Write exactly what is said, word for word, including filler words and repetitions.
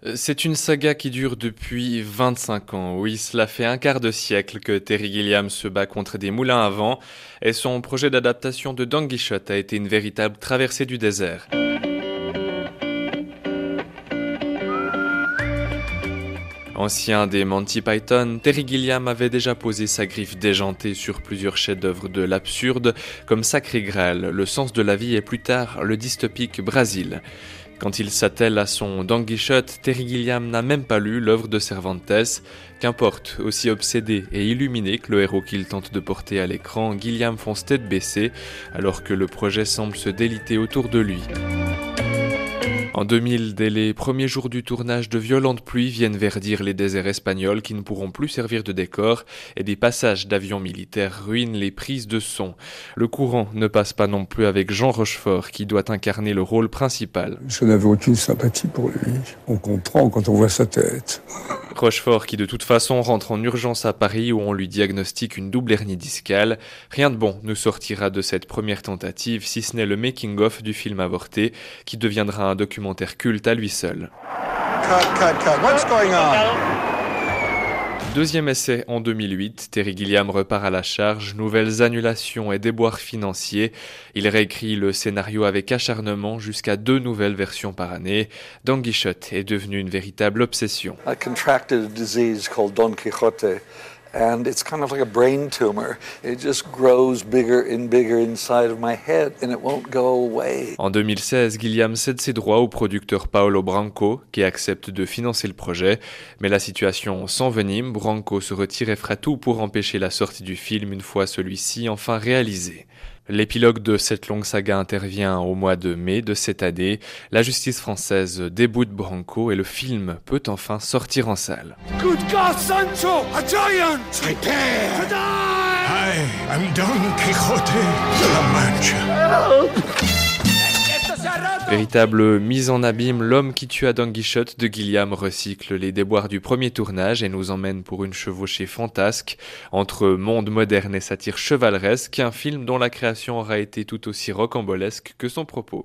C'est une saga qui dure depuis vingt-cinq ans. Oui, cela fait un quart de siècle que Terry Gilliam se bat contre des moulins à vent et son projet d'adaptation de Don Quichotte a été une véritable traversée du désert. Ancien des Monty Python, Terry Gilliam avait déjà posé sa griffe déjantée sur plusieurs chefs-d'œuvre de l'absurde, comme Sacré Graal, Le sens de la vie et plus tard le dystopique Brasil. Quand il s'attelle à son Don Quichotte, Terry Gilliam n'a même pas lu l'œuvre de Cervantes. Qu'importe, aussi obsédé et illuminé que le héros qu'il tente de porter à l'écran, Gilliam fonce tête baissée, alors que le projet semble se déliter autour de lui. En deux mille, dès les premiers jours du tournage, de violentes pluies viennent verdir les déserts espagnols qui ne pourront plus servir de décor et des passages d'avions militaires ruinent les prises de son. Le courant ne passe pas non plus avec Jean Rochefort qui doit incarner le rôle principal. Je n'avais aucune sympathie pour lui. On comprend quand on voit sa tête. Rochefort qui de toute façon rentre en urgence à Paris où on lui diagnostique une double hernie discale. Rien de bon ne sortira de cette première tentative si ce n'est le making-of du film avorté qui deviendra un documentaire culte à lui seul. Cut, cut, cut. What's going on? Deuxième essai en deux mille huit, Terry Gilliam repart à la charge, nouvelles annulations et déboires financiers. Il réécrit le scénario avec acharnement jusqu'à deux nouvelles versions par année. Don Quichotte est devenu une véritable obsession. I contracted a disease called Don Quixote, and it's kind of like a brain tumor. It just grows bigger and bigger inside of my head, and it won't go away. En deux mille seize, Gilliam cède ses droits au producteur Paolo Branco, qui accepte de financer le projet. Mais la situation s'envenime, Branco se retire et fera tout pour empêcher la sortie du film une fois celui-ci enfin réalisé. L'épilogue de cette longue saga intervient au mois de mai de cette année. La justice française déboute Branco et le film peut enfin sortir en salle. Good God, Sancho! A giant! Prepare to die! I am Don Quixote de la Mancha. Véritable mise en abîme, l'homme qui tua Don Quichotte de Gilliam recycle les déboires du premier tournage et nous emmène pour une chevauchée fantasque entre monde moderne et satire chevaleresque, un film dont la création aura été tout aussi rocambolesque que son propos.